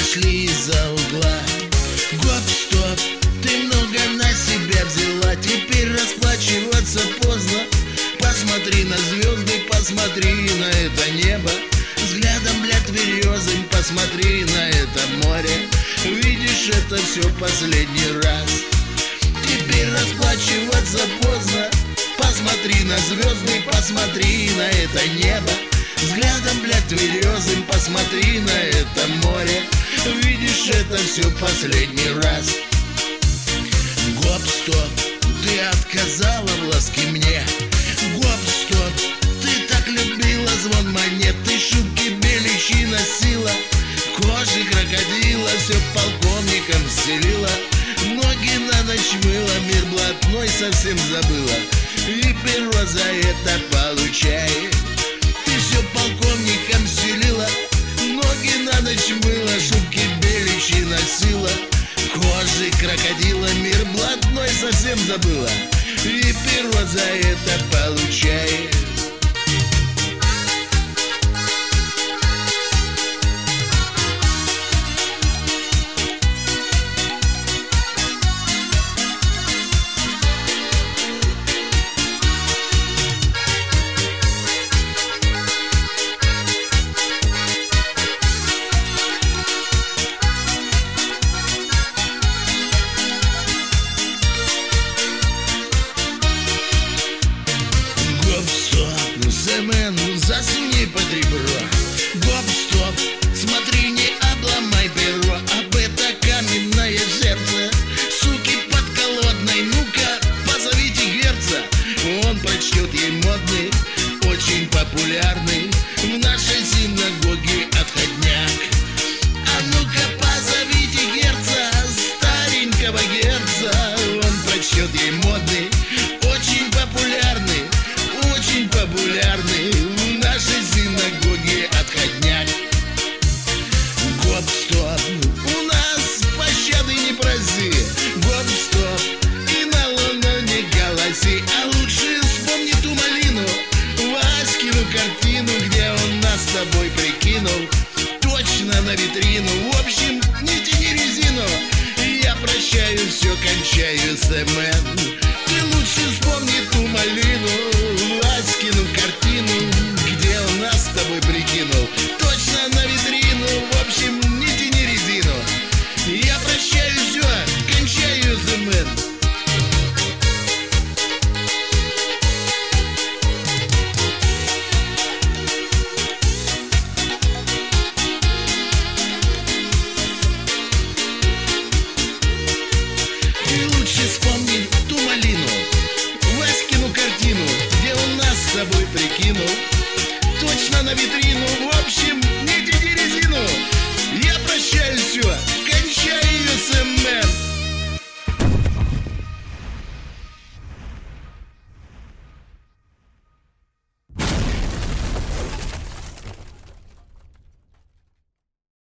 вышли из-за угла. Гоп-стоп, ты много на себя взяла, теперь расплачиваться поздно. Посмотри на звезды, посмотри на это небо, взглядом, бля, тверезым посмотри на это море. Видишь, это все последний раз. Теперь расплачиваться поздно. Посмотри на звезды, посмотри на это небо, взглядом, бля, тверезым посмотри на это море. Видишь, это все последний раз. Гоп-стоп, ты отказала в ласке мне. Гоп-стоп, ты так любила звон монет, ты шубки беличьи носила, кожи крокодила все полковником стелила, ноги на ночь мыла, мир блатной совсем забыла, и перо за это получай. Ты все полковником стелила, ноги на ночь мыла, шубки беличьи носила, кожи крокодила, мир блатной совсем забыла, и перо за это получай. Засуни под ребро. Гоп-стоп, смотри, не обломай перо, об это каменное сердце суки подколодной. Ну-ка, позовите Герца, он прочтет ей модный, очень популярный в нашей синагоге отходняк. А ну-ка, позовите Герца, старенького Герца, он прочтет ей модный, очень популярный, очень популярный в нашей синагоге отходняк. Гоп-стоп, у нас пощады не проси. Гоп-стоп, и на луну не голоси, а лучше вспомни ту малину, Васькину картину, где он нас с тобой прикинул точно на витрину. В общем, не тяни резину, я прощаю, все кончаю, СМН. Ты лучше вспомни ту малину, Васькину картину,